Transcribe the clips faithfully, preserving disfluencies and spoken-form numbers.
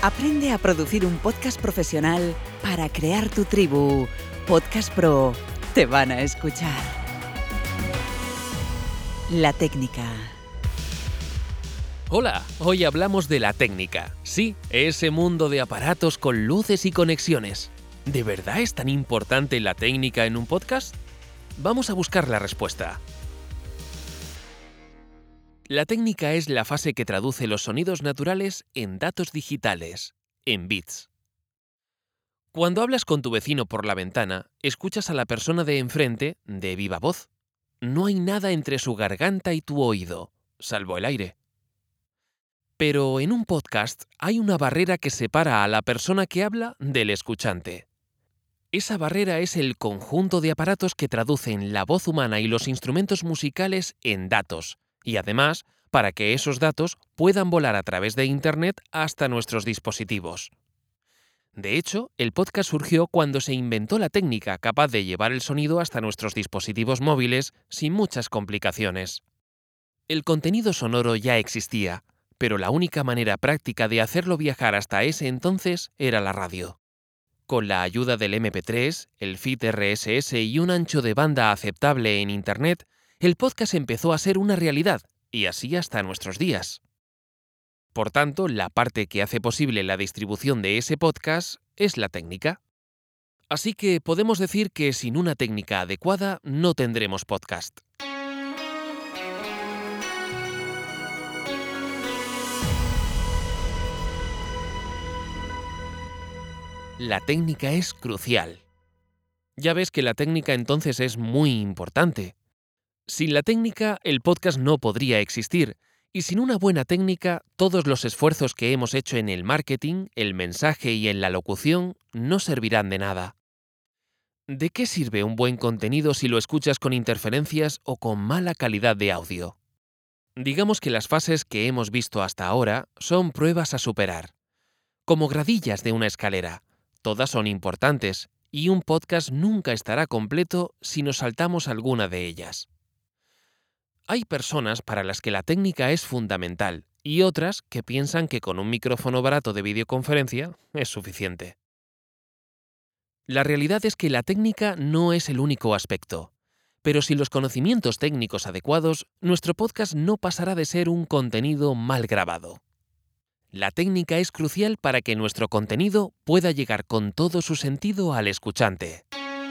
Aprende a producir un podcast profesional para crear tu tribu. Podcast Pro. Te van a escuchar. La técnica. Hola, hoy hablamos de la técnica. Sí, ese mundo de aparatos con luces y conexiones. ¿De verdad es tan importante la técnica en un podcast? Vamos a buscar la respuesta. La técnica es la fase que traduce los sonidos naturales en datos digitales, en bits. Cuando hablas con tu vecino por la ventana, escuchas a la persona de enfrente de viva voz. No hay nada entre su garganta y tu oído, salvo el aire. Pero en un podcast hay una barrera que separa a la persona que habla del escuchante. Esa barrera es el conjunto de aparatos que traducen la voz humana y los instrumentos musicales en datos, y además, para que esos datos puedan volar a través de Internet hasta nuestros dispositivos. De hecho, el podcast surgió cuando se inventó la técnica capaz de llevar el sonido hasta nuestros dispositivos móviles sin muchas complicaciones. El contenido sonoro ya existía, pero la única manera práctica de hacerlo viajar hasta ese entonces era la radio. Con la ayuda del eme pe tres, el feed erre ese ese y un ancho de banda aceptable en Internet, el podcast empezó a ser una realidad, y así hasta nuestros días. Por tanto, la parte que hace posible la distribución de ese podcast es la técnica. Así que podemos decir que sin una técnica adecuada no tendremos podcast. La técnica es crucial. Ya ves que la técnica entonces es muy importante. Sin la técnica, el podcast no podría existir, y sin una buena técnica, todos los esfuerzos que hemos hecho en el marketing, el mensaje y en la locución no servirán de nada. ¿De qué sirve un buen contenido si lo escuchas con interferencias o con mala calidad de audio? Digamos que las fases que hemos visto hasta ahora son pruebas a superar. Como gradillas de una escalera, todas son importantes, y un podcast nunca estará completo si nos saltamos alguna de ellas. Hay personas para las que la técnica es fundamental y otras que piensan que con un micrófono barato de videoconferencia es suficiente. La realidad es que la técnica no es el único aspecto, pero sin los conocimientos técnicos adecuados, nuestro podcast no pasará de ser un contenido mal grabado. La técnica es crucial para que nuestro contenido pueda llegar con todo su sentido al escuchante.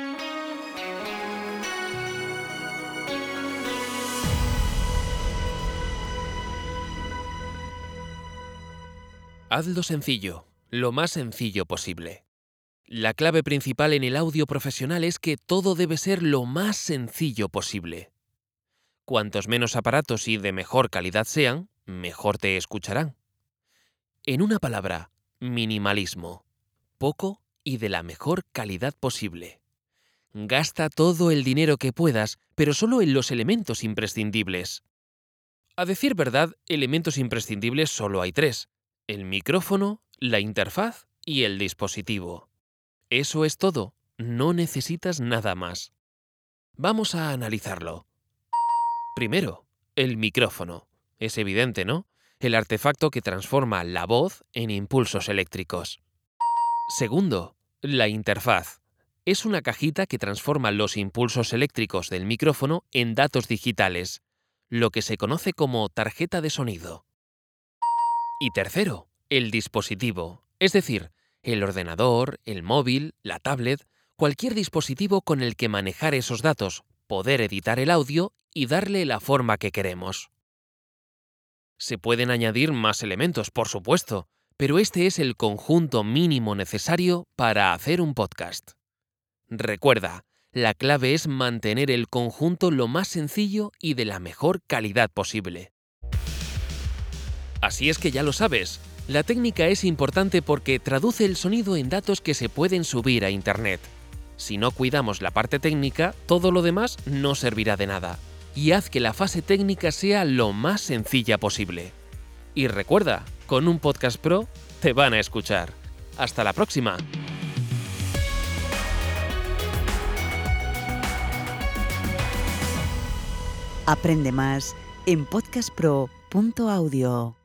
Hazlo sencillo, lo más sencillo posible. La clave principal en el audio profesional es que todo debe ser lo más sencillo posible. Cuantos menos aparatos y de mejor calidad sean, mejor te escucharán. En una palabra, minimalismo. Poco y de la mejor calidad posible. Gasta todo el dinero que puedas, pero solo en los elementos imprescindibles. A decir verdad, elementos imprescindibles solo hay tres: el micrófono, la interfaz y el dispositivo. Eso es todo, no necesitas nada más. Vamos a analizarlo. Primero, el micrófono. Es evidente, ¿no? El artefacto que transforma la voz en impulsos eléctricos. Segundo, la interfaz. Es una cajita que transforma los impulsos eléctricos del micrófono en datos digitales, lo que se conoce como tarjeta de sonido. Y tercero, el dispositivo, es decir, el ordenador, el móvil, la tablet, cualquier dispositivo con el que manejar esos datos, poder editar el audio y darle la forma que queremos. Se pueden añadir más elementos, por supuesto, pero este es el conjunto mínimo necesario para hacer un podcast. Recuerda, la clave es mantener el conjunto lo más sencillo y de la mejor calidad posible. Así es que ya lo sabes. La técnica es importante porque traduce el sonido en datos que se pueden subir a Internet. Si no cuidamos la parte técnica, todo lo demás no servirá de nada. Y haz que la fase técnica sea lo más sencilla posible. Y recuerda, con un Podcast Pro te van a escuchar. ¡Hasta la próxima! Aprende más en podcast pro punto audio.